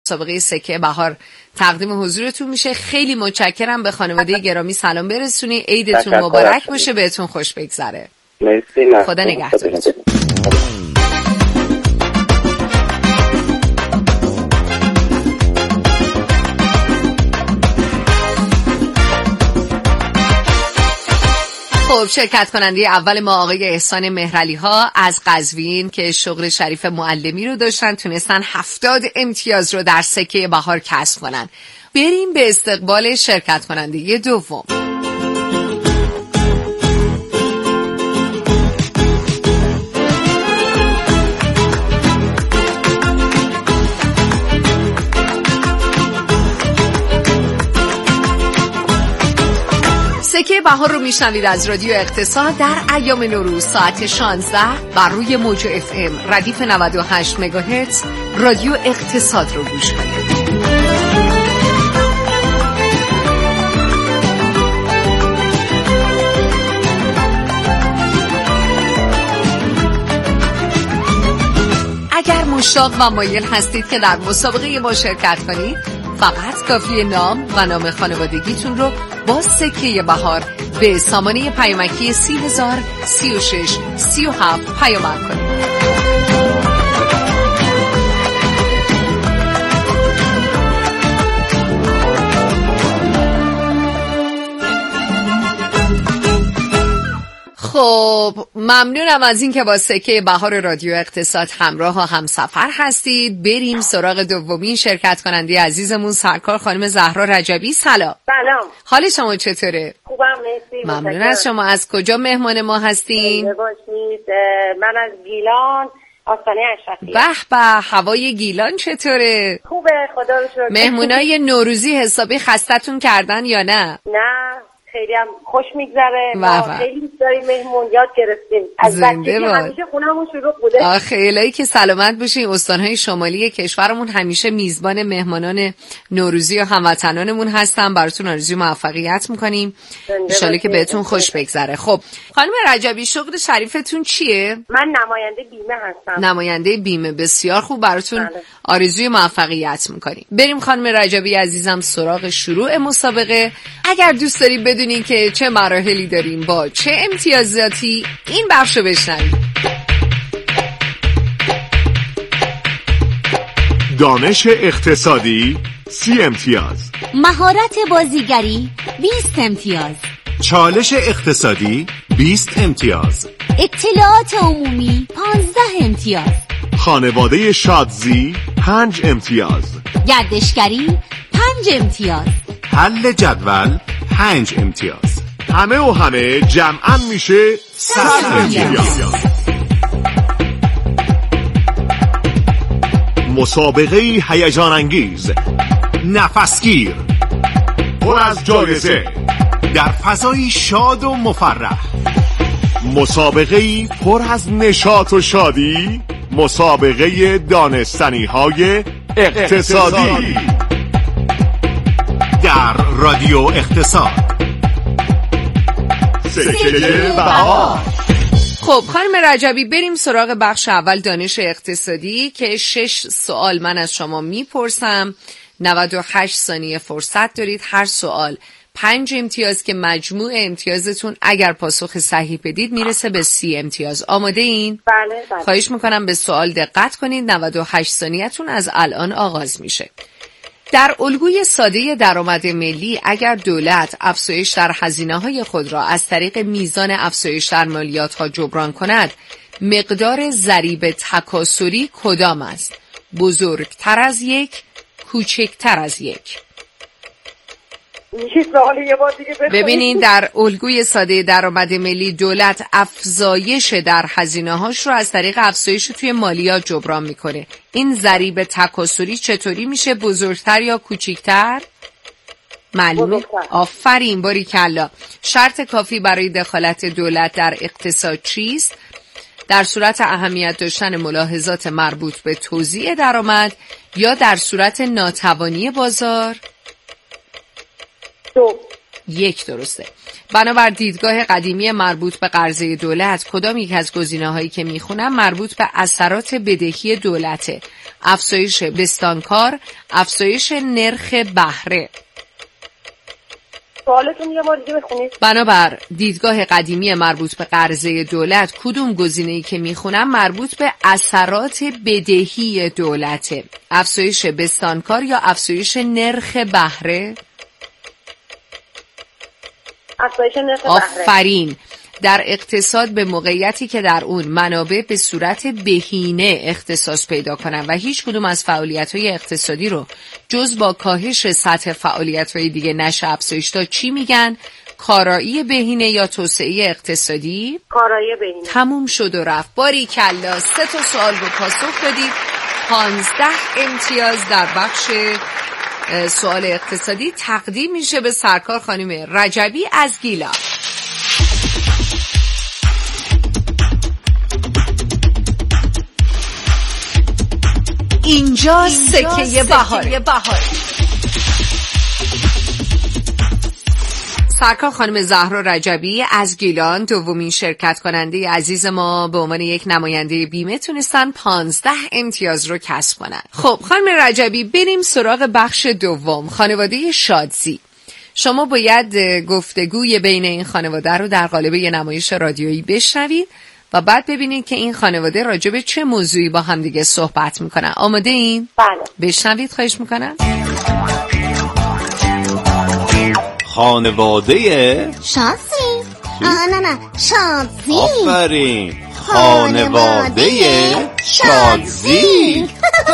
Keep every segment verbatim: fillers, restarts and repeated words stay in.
مسابقه سکه بهار تقدیم حضورتون میشه. خیلی متشکرم. به خانواده گرامی سلام برسونی. عیدتون مبارک باشه، بهتون خوش بگذره. مرسی. خدا نگهدارتون. خب شرکت کننده اول ما آقای احسان مهرعلی ها از قزوین که شغل شریف معلمی رو داشتن تونستن هفتاد امتیاز رو در سکه بهار کسب کنن. بریم به استقبال شرکت کننده دوم. سکه بهار رو میشنوید از رادیو اقتصاد در ایام نوروز ساعت شانزده بر روی موج اف ام ردیف نود و هشت مگاهرتز رادیو اقتصاد رو گوش کنید. اگر مشتاق و مایل هستید که در مسابقه ما شرکت کنید، فقط کافی نام و نام خانوادگیتون رو با سکه بهار به سامانه پیامکی سی هزار سی و شش سی و هفت پیامک کنید. خب ممنونم از این که با سکه بهار رادیو اقتصاد همراه و همسفر هستید. بریم سراغ دومین شرکت کننده عزیزمون، سرکار خانم زهرا رجبی. سلام. سلام. حال شما چطوره؟ خوبم مرسی. ممنون از شما. از کجا مهمان ما هستین؟ باشید. من از گیلان، آستانه اشرفیه. به به، هوای گیلان چطوره؟ خوبه خدا رو شکر. مهمونای نوروزی حسابی خستتون کردن یا نه؟ نه خیلی هم خوش میگذره. ما خیلی دوست داریم، مهمون یاد گرفتیم از بچگی، همیشه خونمون شروع بوده. آ خیلی که سلامت باشین. استانهای شمالی کشورمون همیشه میزبان مهمانان نوروزی و هموطنانمون هستن. براتون آرزوی موفقیت میکنیم، ان شاءالله که بهتون خوش بگذره. خب خانم رجبی، شغل شریفتون چیه؟ من نماینده بیمه هستم. نماینده بیمه، بسیار خوب. براتون بله. آرزوی موفقیت میکنیم. بریم خانم رجبی عزیزم سراغ شروع مسابقه. اگر دوست دارید بدونین که چه مراحلی داریم با چه امتیازاتی، این بخشو بشنوید. دانش اقتصادی سی امتیاز، مهارت بازیگری بیست امتیاز، چالش اقتصادی بیست امتیاز، اطلاعات عمومی پانزده امتیاز، خانواده شادزی پنج امتیاز، گردشگری پنج امتیاز، حل جدول پنج امتیاز. همه و همه جمعاً میشه صد امتیاز. مسابقه هیجان انگیز، نفسگیر، پر از جایزه، در فضایی شاد و مفرح. مسابقه پر از نشاط و شادی، مسابقه دانستنی های اقتصادی در رادیو اقتصاد. سکه بهار. خب خانم رجبی، بریم سراغ بخش اول، دانش اقتصادی، که شش سوال من از شما میپرسم. نود و هشت ثانیه فرصت دارید. هر سوال پنج امتیاز که مجموع امتیازتون اگر پاسخ صحیح بدید میرسه به سی امتیاز. آماده این؟ بله بله. خواهش میکنم به سوال دقت کنید. نود و هشت ثانیه‌تون از الان آغاز میشه. در الگوی ساده درآمد ملی، اگر دولت افزایش در هزینه‌های خود را از طریق میزان افزایش در مالیات‌ها جبران کند، مقدار ضریب تکاسلی کدام است؟ بزرگتر از یک، کوچکتر از یک؟ میشه سوال یه بار دیگه بخونید؟ ببینین، در الگوی ساده درآمد ملی دولت افزایش در هزینه‌هاش رو از طریق افزایش توی مالیات جبران میکنه. این ضریب تکاسلی چطوری میشه؟ بزرگتر یا کوچیکتر؟ معلومه؟ آفرین، باریکلا. شرط کافی برای دخالت دولت در اقتصاد چیست؟ در صورت اهمیت داشتن ملاحظات مربوط به توزیع درآمد یا در صورت ناتوانی بازار؟ دو. یک درسته. بنابر دیدگاه قدیمی مربوط به قرضه دولت، کدام یک از گزینه‌هایی که میخونم مربوط به اثرات بدهی دولته؟ افزایش بستانکار، افزایش نرخ بهره. سوالتون یه بار دیگه بخونید. بنابر دیدگاه قدیمی مربوط به قرضه دولت، کدوم گزینه‌ای که میخونم مربوط به اثرات بدهی دولته؟ افزایش بستانکار یا افزایش نرخ بهره؟ افزایش نرخ بهره. آفرین. در اقتصاد به موقعیتی که در اون منابع به صورت بهینه اختصاص پیدا کنن و هیچ کدوم از فعالیت‌های اقتصادی رو جز با کاهش سطح فعالیت‌های دیگه نشه افزایش داد، چی میگن؟ کارایی بهینه یا توسعه اقتصادی؟ کارایی بهینه. تموم شد و رفت. باریکلا، سه تا سوال رو پاسخ دادید. پانزده امتیاز در بخش سوال اقتصادی تقدیم میشه به سرکار خانم رجبی از گیلان. اینجا سکه بهاره. سرکار خانم زهرا رجبی از گیلان، دومین شرکت کننده عزیز ما، به عنوان یک نماینده بیمه تونستن پانزده امتیاز رو کسب کنن. خب خانم رجبی، بریم سراغ بخش دوم، خانواده شادزی. شما باید گفتگوی بین این خانواده رو در قالب یه نمایش رادیویی بشنوید و بعد ببینید که این خانواده راجع به چه موضوعی با هم دیگه صحبت میکنن. آماده این؟ بله. بشنوید خواهش میکنم. خانواده شادزی. آه نه نه شادزی. آفرین. خانواده شادزی.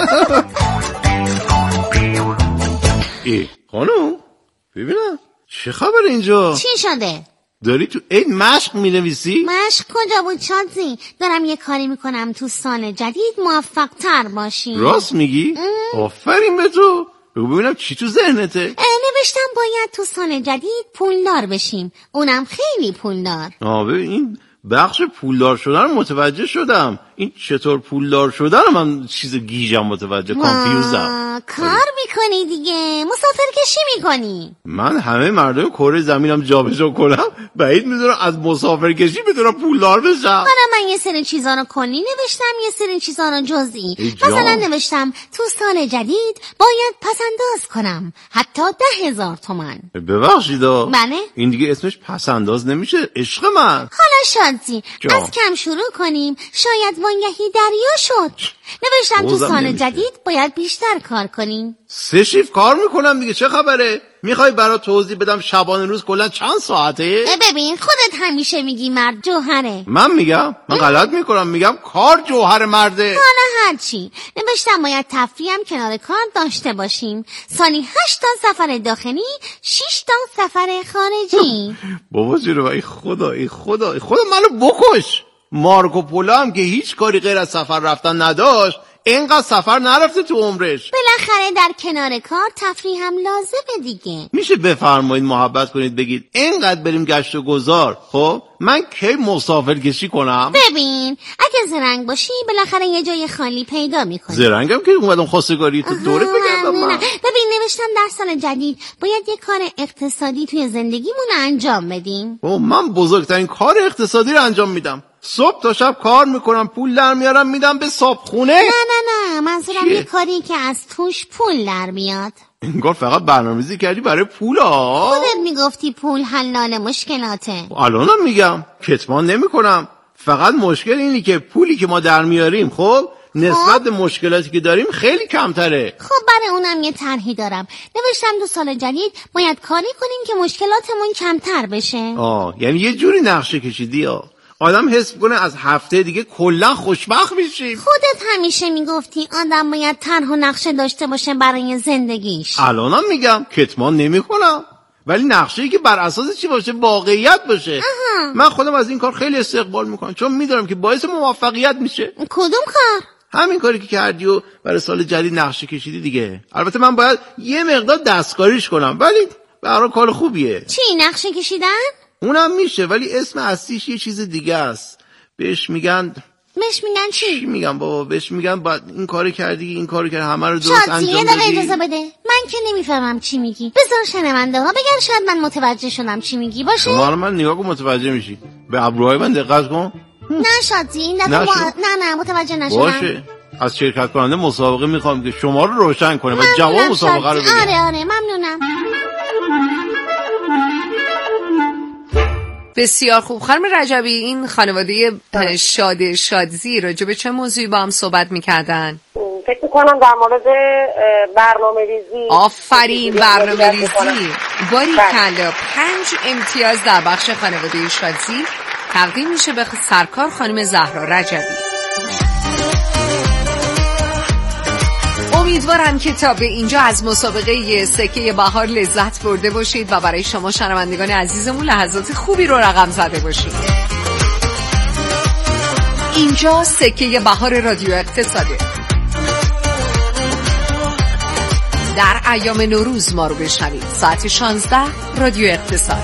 ای خانم ببینم چه خبر اینجا؟ چی شده؟ داری تو این مشق می نویسی؟ مشق کجا بود شادزی؟ دارم یه کاری میکنم تو سال جدید موفق تر باشیم. راست میگی؟ آفرین به تو. بگو ببینم چی تو ذهنته؟ نوشتم باید تو سال جدید پولدار بشیم، اونم خیلی پولدار. آه ببین این بخش پولدار شدن رو متوجه شدم. این چطور پولدار شدن رو من چیز گیجم متوجه کانفیوزم. کار میکنی دیگه، مسافر کشی میکنی. من همه مردم کره زمینم جابجا کنم، بعید میدونم از مسافر کشی بتونم پولدار بشم. حالا من یه سری چیزا رو کلی نوشتم، یه سری چیزا رو جزئی. مثلا نوشتم تو سال جدید باید پسنداز کنم، حتی ده هزار تومن. ببخشیدا بله؟ این دیگه اسمش پسنداز نمیشه عشق من. حالا شادزی جا. از کم شروع کنیم، شاید وانگهی دریا شد. نوشتم تو سال نمیشه. جدید باید بیشتر کار کنیم. سه شیفت کار میکنم دیگه، چه خبره؟ میخوای برات توضیح بدم شبانه روز کلا چند ساعته؟ ببین خودت همیشه میگی مرد جوهره. من میگم؟ من غلط میکنم، میگم کار جوهر مرده. حالا هرچی، نوشتم باید تفریحم کنار کار داشته باشیم. سالی هشت تا سفر داخلی، شش تا سفر خارجی. بابا جونم ای خدا ای خدا ای خدا منو بکش. مارکو پولو هم که هیچ کاری غیر از سفر رفتن نداشت، اینقدر سفر نرفته تو عمرش. بالاخره در کنار کار تفریح هم لازمه دیگه. میشه بفرمایید محبت کنید بگید اینقدر بریم گشت و گذار؟ خب من کی مسافر کشی کنم؟ ببین اگه زرنگ باشی بالاخره یه جای خالی پیدا میکنی. زرنگم که اومدم خواستگاری تو دوره بگردم من. ببین نوشتم در سال جدید باید یه کار اقتصادی توی زندگیمون انجام بدیم. او من بزرگترین کار اقتصادی رو انجام میدم. صبح تا شب کار میکنم، پول در میارم میدم به صابخونه. نه نه نه منظورم یه کاری که از توش پول در میاد. انگار فقط برنامه‌ریزی کردی برای پول ها. خودت میگفتی پول حلال مشکلاته. الانم میگم کتمان نمیکنم. فقط مشکل اینی که پولی که ما در میاریم خب نسبت به مشکلاتی که داریم خیلی کمتره. خب برای اونم یه طرحی دارم. نوشتم دو سال جدید باید کاری کنیم که مشکلاتمون کمتر بشه. آه یعنی یه جوری نقشه کشیدی ها آدم حس کنه از هفته دیگه کلا خوشبخت میشیم. خودت همیشه میگفتی آدم باید طرح و نقشه داشته باشه برای زندگیش. الانم میگم کتمان نمیکنم، ولی نقشه‌ای که بر اساس چی باشه؟ واقعیت باشه. اها. من خودم از این کار خیلی استقبال میکنم چون میدونم که باعث موفقیت میشه. کدوم کار؟ همین کاری که کردی و برای سال جدید نقشه کشیدی دیگه. البته من باید یه مقدار دستکاریش کنم ولی برای کار خوبیه. چی نقشه کشیدن؟ اونم میشه ولی اسم اصلیش یه چیز دیگه است. بهش میگن بهش میگن چی؟ چی میگن بابا؟ بهش میگن بعد این کارو کردی این کارو کردی همه رو درست انجام دادی. بدی. اجازه بده. من که نمیفهمم چی میگی. بذار شنونده ها بگن شاید من متوجه شدم چی میگی باشه. شما رو من نگاه کن متوجه میشی. به ابروهای من دقت کن. نه شادی این دفعه نه, ما... نه نه متوجه نشدم. باشه از شرکت کننده مسابقه میخوام که شما رو روشن کنه و جواب مسابقه رو بگه. آره آره ممنونم. بسیار خوب. خانم رجبی، این خانواده شاد شادزی راجع به چه موضوعی با هم صحبت میکردن؟ فکر میکنم در مورد برنامه ریزی. آفرین، برنامه ریزی. باریکلا. پنج امتیاز در بخش خانواده شادزی تقدیم میشه به سرکار خانم زهرا رجبی. امیدوارم که تا به اینجا از مسابقه سکه بهار لذت برده باشید و برای شما شنوندگان عزیزمون لحظات خوبی رو رقم زده باشید. اینجا سکه بهار رادیو اقتصاده. در ایام نوروز ما رو بشنوید. ساعت شانزده رادیو اقتصاد.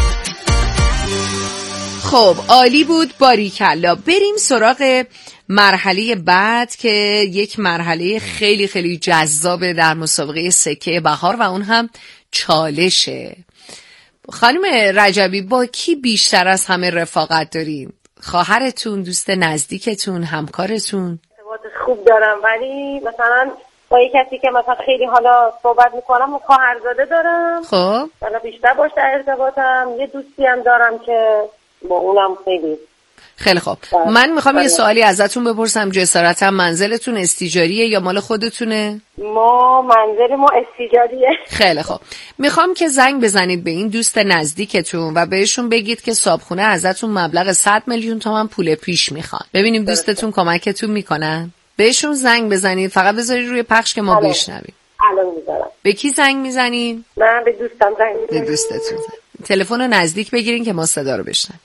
خب عالی بود، باریکلا. بریم سراغ مرحله بعد که یک مرحله خیلی خیلی جذابه در مسابقه سکه بهار و اون هم چالشه. خانم رجبی، با کی بیشتر از همه رفاقت دارین؟ خواهرتون، دوست نزدیکتون، همکارتون؟ ارتباط خوب دارم، ولی مثلا با یک کسی که مثلا خیلی حالا صحبت میکنم و خواهرزاده دارم. خب حالا بیشتر باش در ارتباطم. یه دوستی هم دارم که با اونم خیلی. خیلی خوب. من میخوام یه سوالی ازتون بپرسم. جسارتا منزلتون استیجاریه یا مال خودتونه؟ ما منزل ما استیجاریه. خیلی خوب. میخوام که زنگ بزنید به این دوست نزدیکتون و بهشون بگید که صاحبخونه ازتون مبلغ صد میلیون تومان پول پیش میخوان. ببینیم دوستتون کمکتون میکنن. بهشون زنگ بزنید، فقط بذارید روی پخش که ما بشنویم. الان میذارم. به کی زنگ میزنید؟ من به دوستم زنگ میزنم. به دوستتون. تلفن رو نزدیک بگیرین که ما صدا رو بشنویم.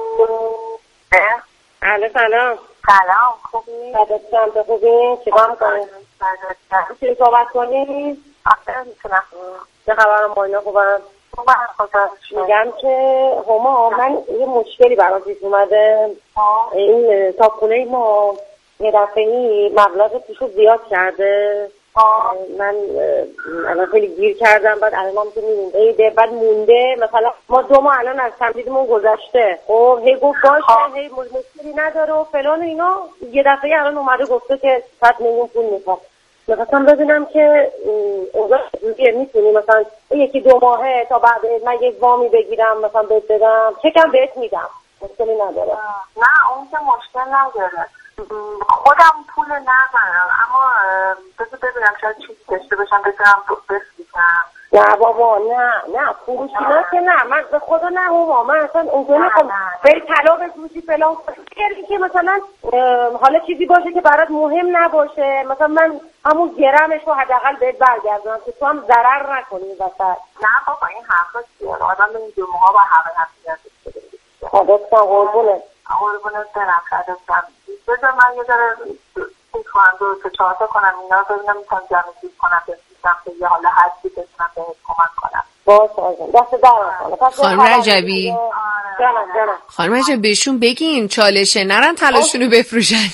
الو سلام. سلام، خوبی؟ بعدتون تو خوبی؟ چیکار می‌کنی؟ می‌تونی صحبت کنی؟ آره میتونم. چه خبر؟ ماینا خوبم؟ خوبم خدا. میگم که هما من یه مشکلی برام پیش اومده. این صاحبخونه ما یه دفعه‌ای مبلغ پیشو زیاد کرده. آه. من الان خیلی گیر کردم. بعد الان هم که میمونده ایده بعد مونده. مثلا ما دو ماه الان از تمدیدمون گذشته. خب هی گفت باشه، هی مشکلی نداره و فلان و اینا. یه دفعه الان اومده گفته که صد میلیون پول میخواد. میخواستم ببینم که اوضاع چجوریه. میتونی مثلا یکی دو ماهه تا بعد من یک وامی بگیرم مثلا بهت بدم، چکم بهت میدم، مشکلی نداره. نه اون که مشکل نداره. خودم پول ندارم، اما بذار ببینم شاید چیزی داشته باشم بتونم بفروشم. نه بابا نه نه فروشی نه که نه، من به خدا نه هما، من اصلا اونجا نخوام بری طلا بفروشی فلان کردی که مثلا حالا چیزی باشه که برات مهم نباشه. مثلا من همون گرمش رو حداقل بهت برگردونم که تو هم ضرر نکنی وسط. نه بابا این حرفا چیه؟ آدم نمیدونه موقع با همه حرفی هست. خودت قربونه قربونت برم خدمتم. بذار من یه ذره فکر کنم دو تا چهار تا کنم اینا رو ببینم میتونم جمع جور کنم بفروشم که یه حالا هستی بتونم بهت کمک کنم. باشه دست درم. خانم رجبی جانم جانم خانم رجبی بهشون بگین چالشه، نرن طلاشونو بفروشن.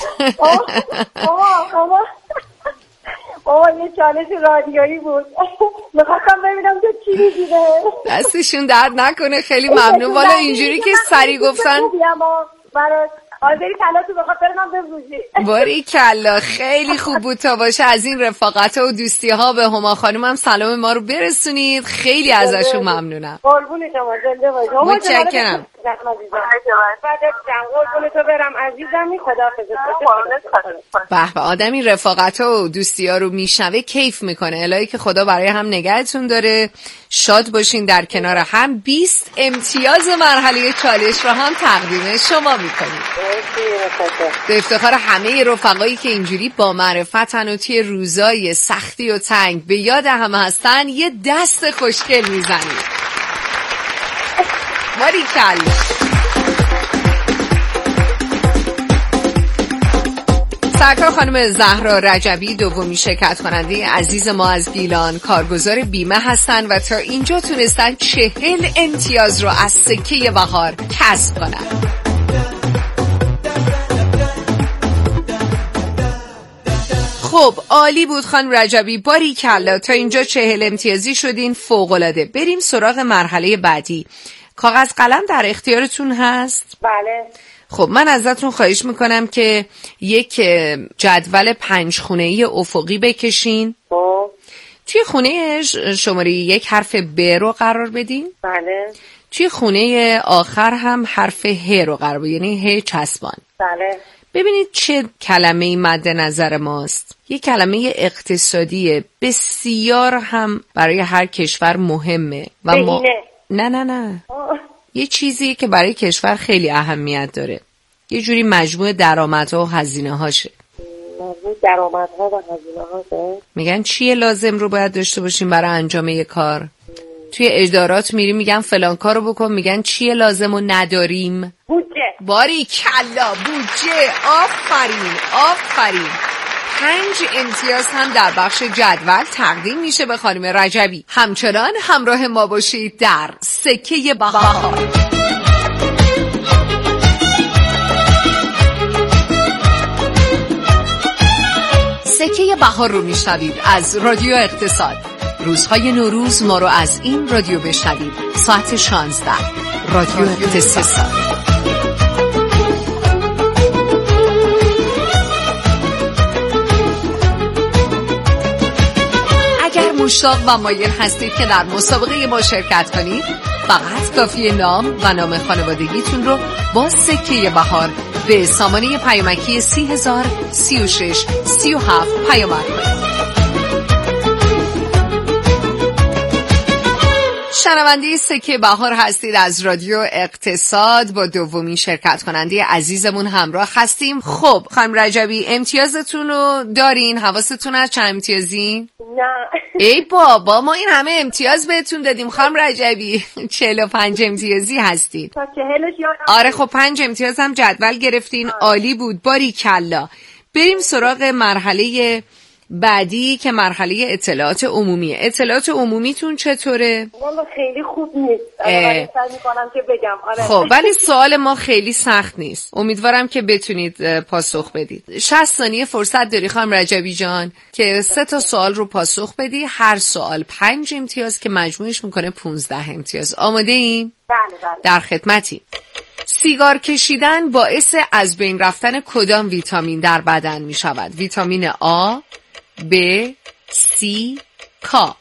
بابا بابا یه چالش رادیویی بود. میخواستم ببینم که چی میگیره. دستشون درد نکنه. خیلی ممنون. والا اینجوری که سری گفتن برات حاضری طلاتو به خاطر من بفروشی. باریکلا خیلی خوب بود. تا باشه از این رفاقت و دوستی ها به هما خانم هم سلام ما رو برسونید. خیلی ازشون ممنونم. قربون شما زنده باشید. متشکرم. قربون تو برم عزیزم. خداحافظ. به به آدمی رفاقت و دوستی ها رو میشنوه کیف میکنه. الهی که خدا برای هم نگهتون داره. شاد باشین در کنار هم. بیست امتیاز مرحله چالش رو هم تقدیم شما میکنید. به افتخار همه رفقایی که اینجوری با معرفتن و توی روزای سختی و تنگ به یاد هم هستن یه دست خوشگل میزنید. باریکلا. سرکار خانم زهرا رجبی دومین شرکت کننده عزیز ما از گیلان کارگزار بیمه هستن و تا اینجا تونستن چهل امتیاز رو از سکه بهار کسب کنن. خب عالی بود خانم رجبی، باریکلا. تا اینجا چهل امتیازی شدین، فوق‌العاده. بریم سراغ مرحله بعدی. کاغذ قلم در اختیارتون هست؟ بله. خب من ازتون خواهش میکنم که یک جدول پنج خونه‌ای افقی بکشین. خب توی خونه شماره یک حرف ب رو قرار بدین. بله. توی خونه آخر هم حرف ه رو قرار بدین، یعنی ه چسبان. بله. ببینید چه کلمه‌ای مد نظر ماست. یک کلمه اقتصادی بسیار هم برای هر کشور مهمه و ما نه نه نه آه. یه چیزیه که برای کشور خیلی اهمیت داره. یه جوری مجموع درآمدها و هزینه هاشه. مجموع درآمدها و هزینه هاشه. میگن چیه لازم رو باید داشته باشیم برای انجام یک کار. توی ادارات میریم میگن فلان کارو بکن، میگن چیه لازم و نداریم. بودجه. باری کلا بودجه. آفرین آفرین. پنج امتیاز هم در بخش جدول تقدیم میشه به خانم رجبی. همچنان همراه ما باشید در سکه بهار. سکه بهار رو میشنوید از رادیو اقتصاد. روزهای نوروز ما رو از این رادیو بشنوید. ساعت شانزده رادیو اقتصاد. اگر مشتاق و مایل هستید که در مسابقه ما شرکت کنید، فقط کافیه نام و نام خانوادگیتون رو با سکه بهار به سامانه پیامکی سی هزار سی و شش سی و هفت پیامک کنید. شنونده سکه بهار هستید از رادیو اقتصاد. با دومین شرکت کننده عزیزمون همراه هستیم. خب خانم رجبی امتیازتون رو دارین؟ حواستون از چند امتیازی؟ نه. ای بابا ما این همه امتیاز بهتون دادیم خانم رجبی. چهل و پنج امتیازی هستید. تا چهلش یادم. آره خب پنج امتیاز هم جدول گرفتین. عالی بود. باری کلا. بریم سراغ مرحله بعدی که مرحله اطلاعات عمومیه. اطلاعات عمومیتون چطوره؟ والا خیلی خوب نیست. سعی می‌کنم که بگم. آره. خب ولی سوال ما خیلی سخت نیست. امیدوارم که بتونید پاسخ بدید. شصت ثانیه فرصت داری خانم رجبی جان که سه تا سوال رو پاسخ بدی. هر سوال پنج امتیاز که مجموعش میکنه پونزده امتیاز. آماده این؟ بله بله. در خدمتی. سیگار کشیدن باعث از بین رفتن کدام ویتامین در بدن می شود؟ ویتامین آ، ب، سی، کا.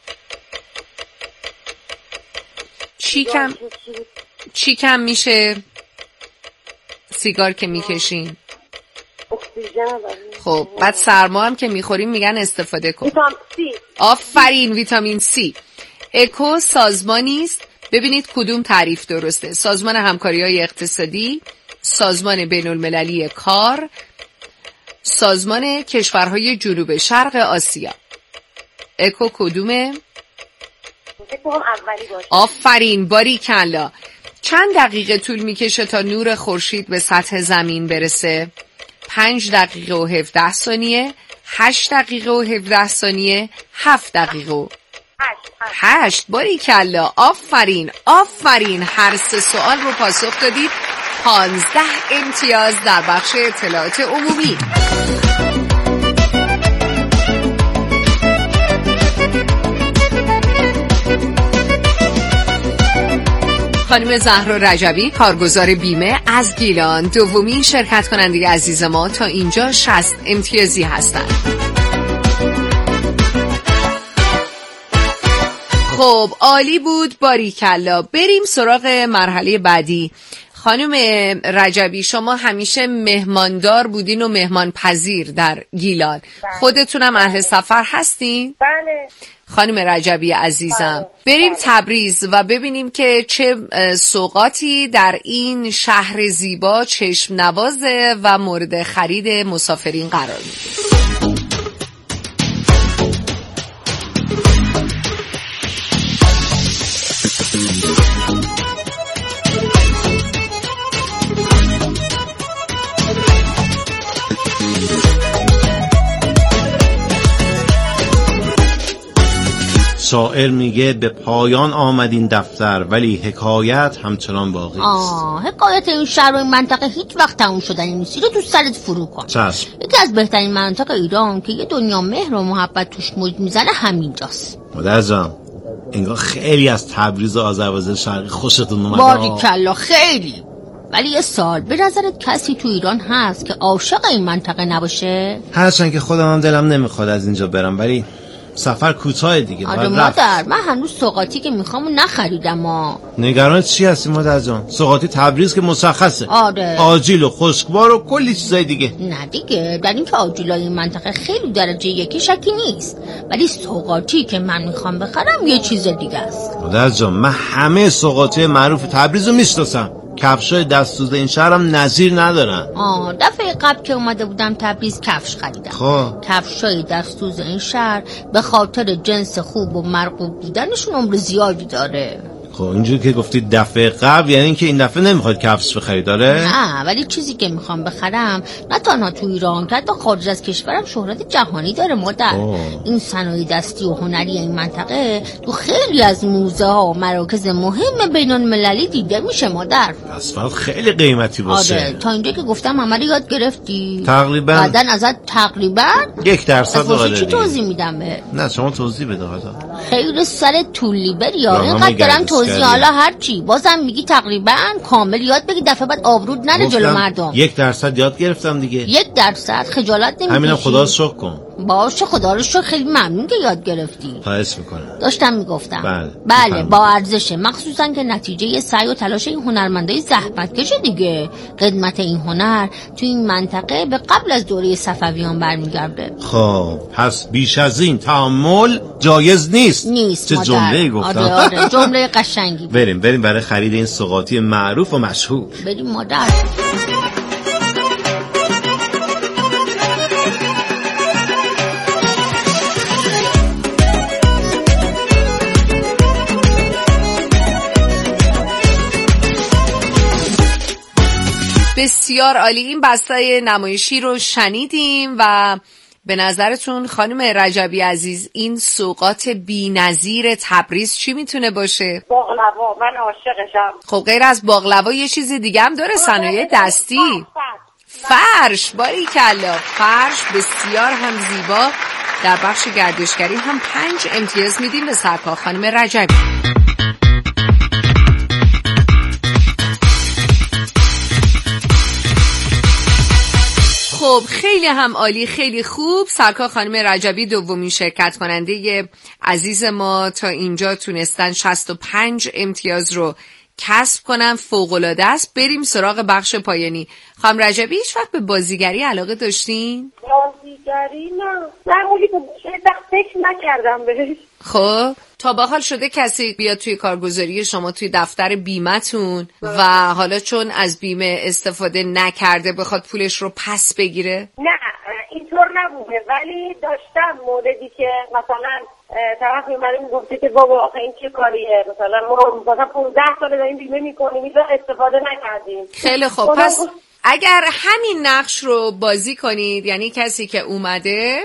چی کم چی کم میشه سیگار که میکشین؟ اکسیژن. خب بعد سرما هم که میخوریم میگن استفاده کن. ویتامین سی. آفرین ویتامین سی. اکو سازمانی است. ببینید کدوم تعریف درسته. سازمان همکاری‌های اقتصادی، سازمان بین‌المللی کار، سازمان کشورهای جنوب شرق آسیا. اکو کدومه؟ اکو هم اولی باشه. آفرین باری کلا. چند دقیقه طول میکشه تا نور خورشید به سطح زمین برسه؟ پنج دقیقه و هفده ثانیه، هشت دقیقه و هفده ثانیه، هفت دقیقه و هشت. باری کلا. آفرین آفرین. هر سه سوال رو پاسخ دادید. پانزده امتیاز در بخش اطلاعات عمومی. خانم زهرا رجبی کارگزار بیمه از گیلان دومین شرکت کننده عزیز ما تا اینجا شصت امتیازی هستند. خب عالی بود باریکلا. بریم سراغ مرحله بعدی. خانم رجبی شما همیشه مهماندار بودین و مهمان پذیر در گیلان. بله. خودتونم اهل سفر هستین؟ بله. خانم رجبی عزیزم بله. بریم بله. تبریز و ببینیم که چه سوغاتی در این شهر زیبا چشم نوازه و مورد خرید مسافرین قرار میده. شاعر میگه به پایان آمد این دفتر ولی حکایت همچنان باقی است. آه حکایت این شهر و این منطقه هیچ وقت تموم شدنی نیست. رو تو سرت فرو کن. چشم. یکی از بهترین مناطق ایران که یه دنیا مهر و محبت توش موج میزنه همینجاست. مادر جان انگار خیلی از تبریز و آذربایجان شرقی خوشتون اومده. باریکلا خیلی. ولی یه سال، به نظرت کسی تو ایران هست که عاشق این منطقه نباشه؟ هرچند که خودم هم دلم نمیخواد از اینجا برم، ولی سفر کوتاه دیگه. آره مادر، من هنوز سوغاتی که میخوام نخریدم. ما نگران چی هستی مادر جان؟ سوغاتی تبریز که مشخصه. آره. آجیل و خشکبار و کلی چیزای دیگه. نه دیگه، در این که آجیلای این منطقه خیلی درجه یکی شکی نیست، ولی سوغاتی که من میخوام بخرم یه چیز دیگه است. مادر جان، من همه سوغاتی معروف تبریز رو میشناسم. کفشای دستسوز این شهرم نظیر ندارن. آه دفعه قبل که اومده بودم تبریز کفش خریدم. خب کفشای دستسوز این شهر به خاطر جنس خوب و مرغوب بودنشون عمر زیادی داره. خب اینجوری که گفتی دفعه قبل، یعنی اینکه این دفعه نمیخواد کفش بخری داره؟ نه، ولی چیزی که میخوام بخرم نه تنها تو ایران که حتی خارج از کشورم شهرت جهانی داره مادر. اوه. این صنایع دستی و هنری این منطقه تو خیلی از موزه ها و مراکز مهم بین المللی دیده میشه مادر. اصلا خیلی قیمتی باشه. آره، تا اینجا که گفتم همه رو یاد گرفتی؟ تقریبا. بعدن ازت تقریبا یک درصد داره. چی توضیح میدم به؟ نه شما توضیح بده حالا. خیلی سر طولی بری یا اینقدر دارم توضیح، حالا هر چی بازم میگی تقریبا کامل یاد بگی، دفعه بعد آبرود نره جلو مردم. یک درصد یاد گرفتم دیگه. یک درصد خجالت نمیکشی؟ همینم خدا رو شکر کن. باشه خدا رو شکر، خیلی ممنون که یاد گرفتی. خواهش میکنم. داشتم میگفتم بله, بله با ارزشه، مخصوصا که نتیجه سعی و تلاش این هنرمندای زحمتکش دیگه. قدمت این هنر تو این منطقه به قبل از دوره صفویان برمیگرده. خب پس بیش از این تأمل جایز نیست. نیست چه جمله‌ای گفتم. آره آره جمله قشنگی. بریم بریم برای خرید این سوغاتی معروف و مشهور. بریم مادر. بسیار عالی، این بسته نمایشی رو شنیدیم و به نظرتون خانم رجبی عزیز این سوغات بی‌نظیر تبریز چی میتونه باشه؟ باقلوا، من عاشقشم. خب غیر از باقلوا یه چیز دیگه هم داره، صنایع دستی. فرش، باریکلا، فرش بسیار هم زیبا. در بخش گردشگری هم پنج امتیاز میدیم به سرکار خانم رجبی. خب خیلی هم عالی، خیلی خوب. سرکار خانم رجبی دومین شرکت کننده عزیز ما تا اینجا تونستن شصت و پنج امتیاز رو کسب کنن، فوق‌العاده است. بریم سراغ بخش پایانی. خانم رجبی هیچ وقت به بازیگری علاقه داشتین؟ بازیگری نه، نه اولی که فکر نکردم بهش. خب تا به حال شده کسی بیاد توی کارگزاری شما توی دفتر بیمه‌تون و حالا چون از بیمه استفاده نکرده بخواد پولش رو پس بگیره؟ نه اینطور نبوده، ولی داشتم موردی که مثلا طرف میمونه میگفته که بابا آخه این چه کاریه، مثلا ما مثلا پانزده ساله داریم بیمه میکنیم اینجا استفاده نکردیم. خیلی خوب، پس اگر همین نقش رو بازی کنید، یعنی کسی که اومده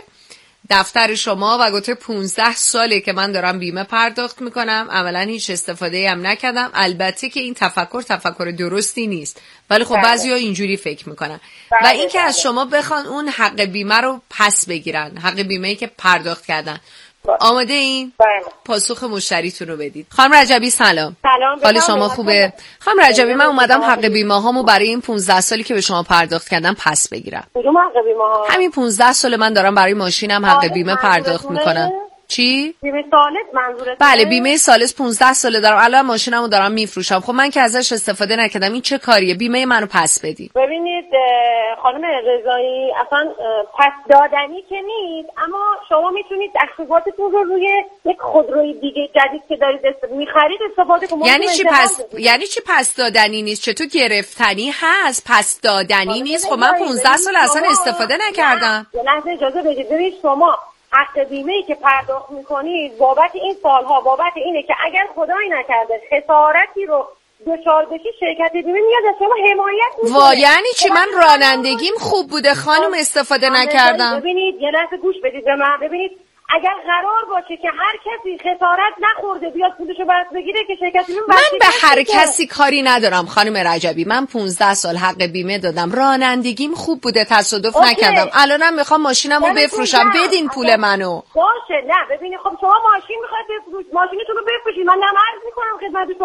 دفتر شما و گفته پونزده ساله که من دارم بیمه پرداخت میکنم، اولا هیچ استفاده هم نکردم، البته که این تفکر تفکر درستی نیست، ولی خب بعضیا اینجوری فکر میکنن و این که از شما بخوان اون حق بیمه رو پس بگیرن، حق بیمه‌ای که پرداخت کردن. آماده این؟ بله. پاسخ مشتریتون رو بدید. خانم رجبی سلام. سلام. حال شما خوبه؟ خانم رجبی من اومدم حق بیمه هامو برای این پونزده سالی که به شما پرداخت کردم پس بگیرم. کدوم حق بیمه ها؟ همین پونزده سال من دارم برای ماشینم حق بیمه پرداخت میکنم. چی؟ بیمه سالس منظورته؟ بله بیمه سالس پونزده ساله دارم، الان ماشینمو دارم میفروشم. خب من که ازش استفاده نکردم، این چه کاریه؟ بیمه منو پس بدید. ببینید خانم رضایی، اصلا پس دادنی که نیست، اما شما میتونید تخفیفاتتون رو روی یک خودروی دیگه جدید که دارید میخرید استفاده کنید. یعنی چی پس یعنی چی پس دادنی نیست؟ چطور گرفتنی هست پس دادنی نیست؟ خب من پونزده سال اصلا استفاده نکردم. یه لحظه اجازه بدید. ببینید شما حق بیمه‌ای که پرداخت میکنید بابت این سالها بابت اینه که اگر خدایی نکرده خسارتی رو دچار بشی، شرکت بیمه میاد از شما حمایت میکنه. وا یعنی چی؟ من رانندگیم خوب بوده خانم، استفاده نکردم. ببینید یه لحظه گوش بدید به من. ببینید اگر قرار باشه که هر کسی خسارت نخورده بیاد پولشو برات بگیره که شرکت بیمه من به هر کسی کاری ندارم خانم رجبی. من پونزده سال حق بیمه دادم، رانندگیم خوب بوده، تصادف اوکی. نکردم. الانم میخوام ماشینمو بفروشم، بدین پول منو. باشه نه ببینید خب شما ماشین میخواید بفروشید، ماشینتون رو بفروشید، من نمرز میکنم خدمت شما.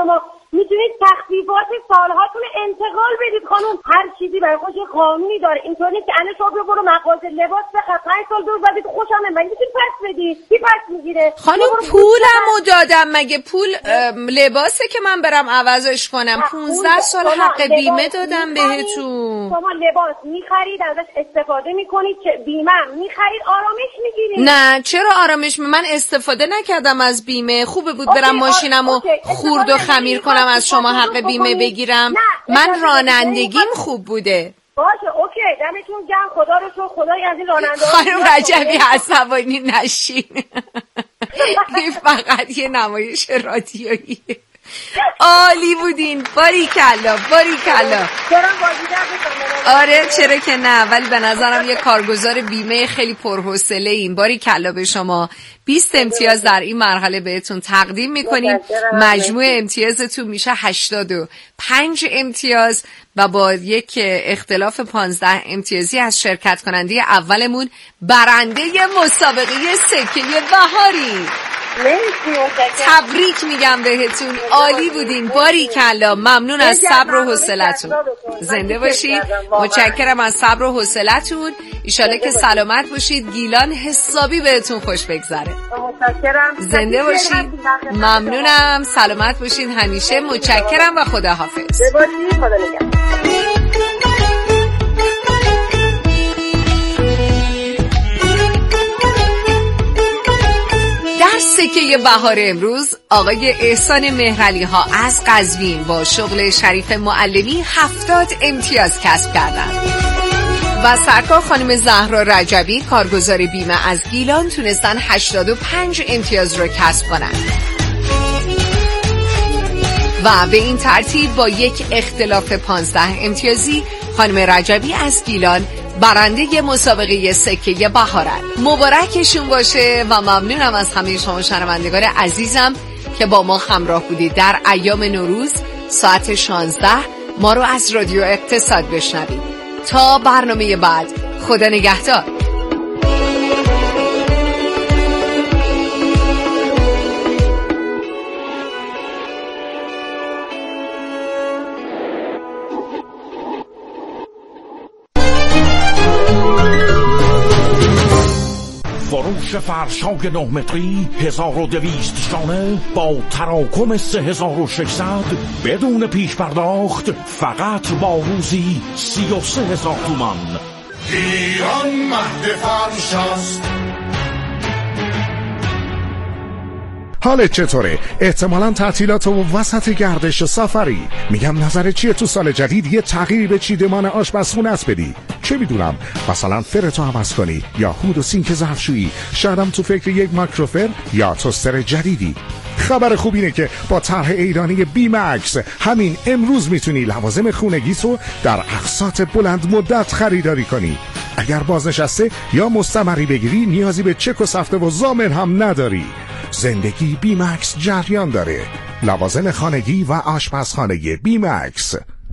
میتونید تخفیفات سالهاتون انتقال بدید خانم. هر چیزی برای خودش قانونی داره. اینطور نیست که الان شما برو مغازه لباس بخر پنج سال دور زدید خوشم نمیاد میتونید پس بدید. کی پس میگیره؟ خانم پولمو دادم، مگه پول لباسه که من برم عوضش کنم؟ پونزده سال حق بیمه دادم بهتون. شما لباس میخرید ازش استفاده میکنید، بیمه میخرید آرامش میگیرید. نه چرا آرامش می... من استفاده نکردم از بیمه. خوبه بود برم ماشینمو خورد و خمیر کنم از شما حق بیمه بگیرم. من رانندگیم خوب بوده. باشه اوکی دمتون گرم، خدا رو شکر. خدای از این راننده خانم رجبی عصبانی نشین. این فقط یه نمایش رادیویی. عالی بودین، باریکلا باریکلا. آره چرا که نه، ولی به نظرم یه کارگزار بیمه خیلی پرحوصله این. باریکلا به شما. بیست امتیاز در این مرحله بهتون تقدیم میکنیم. مجموع امتیازتون میشه هشتاد و پنج امتیاز و با یک اختلاف پانزده امتیازی از شرکت کننده اولمون برنده مسابقه سکه بهاری. تبریک میگم بهتون، عالی بودین. باریکلا، ممنون از صبر و حوصلتون. زنده باشید. متشکرم از صبر و حوصلتون. ایشالا که سلامت باشید. گیلان حسابی بهتون خوش بگذره. زنده باشید. ممنونم. سلامت باشید همیشه. متشکرم و خداحافظ. سکه بهار امروز آقای احسان مهرعلی ها از قزوین با شغل شریف معلمی هفتاد امتیاز کسب کردند و سرکار خانم زهرا رجبی کارگزار بیمه از گیلان تونستن هشتاد و پنج امتیاز رو کسب کنند و به این ترتیب با یک اختلاف پانزده امتیازی خانم رجبی از گیلان برنده مسابقه سکه بهارن. مبارکشون باشه و ممنونم از همه شما شنوندگان عزیزم که با ما همراه بودید. در ایام نوروز ساعت شانزده ما رو از رادیو اقتصاد بشنوید. تا برنامه بعد، خدا نگهدار. فروش فرش‌های نه متری هزار و دویست شانه با تراکم سه هزار و ششصد بدون پیش پرداخت فقط با روزی سی و سه هزار تومان. ایران مهد فرش است. حالت چطوره؟ احتمالاً تعطیلات و وسط گردش سفری. میگم نظر چیه تو سال جدید یه تغییری به چیدمان آشپزخونه است بدی؟ چه میدونم، مثلا فرتو عوض کنی یا هود و سینک ظرفشویی. شایدم تو فکر یک مایکروفر یا توستر جدیدی. خبر خوب اینه که با طرح ایرانی بی مکس همین امروز میتونی لوازم خونگیت رو در اقساط بلند مدت خریداری کنی. اگر بازنشسته یا مستمری بگیری نیازی به چک و سفته و ضامن هم نداری. زندگی بی مکس جریان داره. لوازم خانگی و آشپزخانه بی مکس.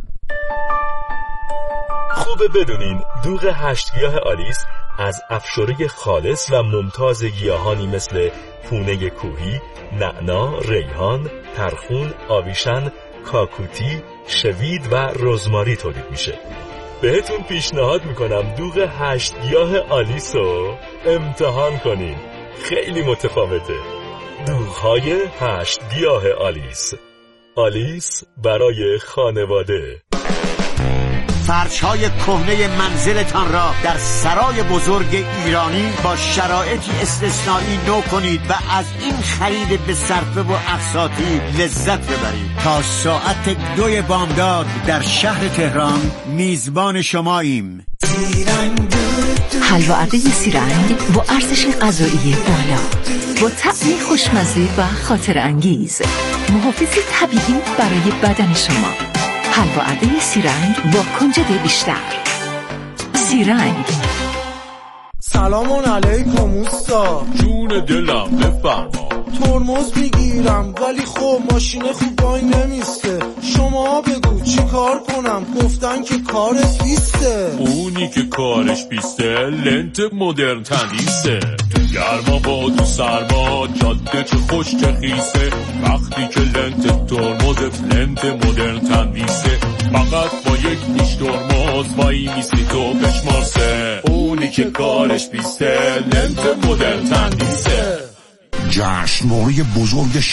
خوبه بدونین دوغ هشت گیاه آلیس از افشوره خالص و ممتاز گیاهانی مثل پونه کوهی، نعنا، ریحان، ترخون، آویشن، کاکوتی، شوید و رزماری تولید میشه. بهتون پیشنهاد میکنم دوغ هشت گیاه آلیس رو امتحان کنین. خیلی متفاوته. دوغ‌های هشت گیاه آلیس. آلیس برای خانواده. فرش‌های کهنه منزلتان را در سرای بزرگ ایرانی با شرایطی استثنایی نو کنید و از این خرید به صرفه و اقساطی لذت ببرید. تا ساعت دوی بامداد در شهر تهران میزبان شماییم. حلوه‌عده سیرنگ با ارزش غذایی بالا، با طعمی خوشمزه و خاطر انگیز، محافظ طبیعی برای بدن شما. حلوه‌عده سیرنگ با کنجد بیشتر. سیرنگ. سلام علیکم اوستا. جون دلم بفرما. ترمز میگیرم ولی خب ماشین خوب وای نمیسته. شما بگو چی کار کنم؟ گفتن که کارت بیسته. اونی که کارش بیسته لنت مدرن تندیسه. گرما با تو سرما، جاده چه خوش چه خیسه، وقتی که لنت ترمزت لنت مدرن تندیسه، فقط با یک پیش ترمز وای میستی تو بشمارسه، اونی که کارش بیسته لنت مدرن تندیسه. جشنواره بزرگ